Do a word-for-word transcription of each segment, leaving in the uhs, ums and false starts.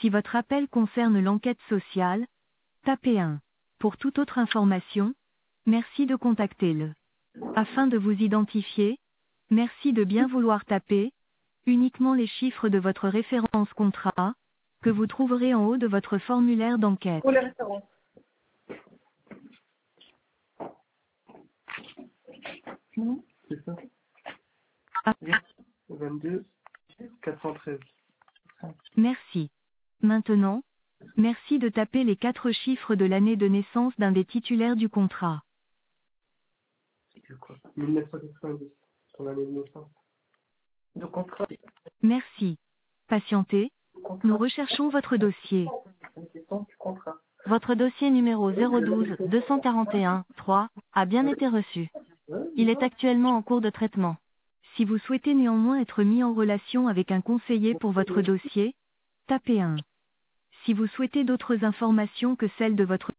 Si votre appel concerne l'enquête sociale, tapez un. Pour toute autre information, merci de contacter le. Afin de vous identifier, merci de bien vouloir taper uniquement les chiffres de votre référence contrat, que vous trouverez en haut de votre formulaire d'enquête. Pour les références. Mmh, c'est ça. Ah. vingt-deux, quatre cent treize. Merci. Maintenant, merci de taper les quatre chiffres de l'année de naissance d'un des titulaires du contrat. C'est quoi mille neuf cent quatre-vingt-dix, son année de naissance. De contrat. Merci. Patientez, Contrat. nous recherchons votre dossier. Une question du contrat. Votre dossier numéro zéro douze deux cent quarante et un trois a bien été reçu. Il est actuellement en cours de traitement. Si vous souhaitez néanmoins être mis en relation avec un conseiller pour votre dossier, tapez un. Si vous souhaitez d'autres informations que celles de votre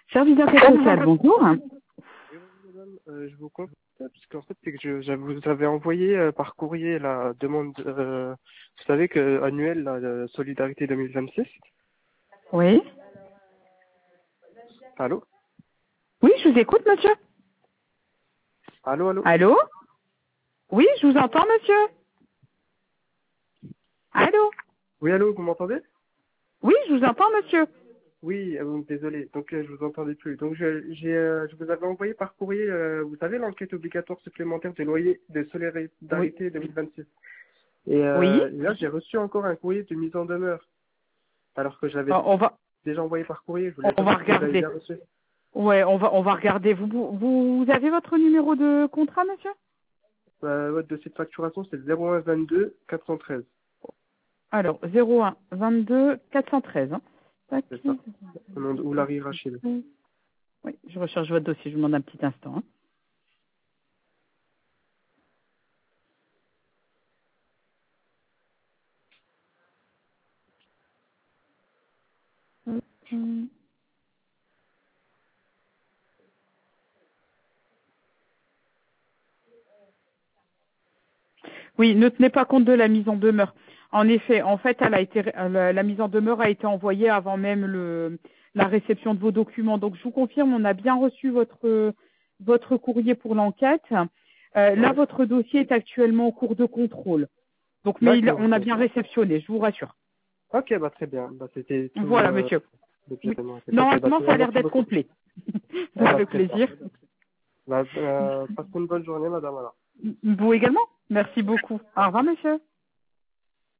Service d'enquête sociale, bonjour. Oui, bonjour, madame, euh, je vous contacte parce qu'en fait, c'est que je, je vous avais envoyé euh, par courrier la demande, euh, vous savez, que annuelle, la euh, Solidarité deux mille vingt-six. Oui. Allô? Oui, je vous écoute, monsieur. Allô, allô? Allô? Oui, je vous entends, monsieur. Allô? Oui, allô, vous m'entendez? Oui, je vous entends, monsieur. Oui, euh, désolé, donc euh, je vous entendais plus. Donc je, j'ai, euh, je vous avais envoyé par courrier, euh, vous savez, l'enquête obligatoire supplémentaire de loyer de Oui. Solidarité deux mille vingt-six. Et Oui. euh, là, j'ai reçu encore un courrier de mise en demeure, alors que j'avais Euh, on va, déjà envoyé par courrier. Je voulais on va savoir si vous avez regarder. bien reçu. Ouais, on va, on va regarder. Vous, vous, vous avez votre numéro de contrat, monsieur? Euh, votre dossier de facturation, c'est le zéro un vingt-deux quatre cent treize. Alors, zéro un vingt-deux quatre cent treize. Hein. Tac. C'est ça. Au nom de Oulari Rachid. Oui, je recherche votre dossier. Je vous demande un petit instant. Hein. Hum. Oui, ne tenez pas compte de la mise en demeure. En effet, en fait, elle a été, la, la mise en demeure a été envoyée avant même le, la réception de vos documents. Donc, je vous confirme, on a bien reçu votre, votre courrier pour l'enquête. Euh, là, Ouais. votre dossier est actuellement en cours de contrôle. Donc, mais il- D'accord, on a ok. bien réceptionné, je vous rassure. Ok, bah très bien. Bah c'était tout Voilà, euh, monsieur. depuis Oui. la demande. Ok, bah Normalement, très ça bien. a l'air Merci d'être beaucoup. complet. Eh bah, Avec très bien. plaisir. Bah, euh, passez une bonne journée, madame, alors. Vous également. Merci beaucoup. Au revoir, monsieur.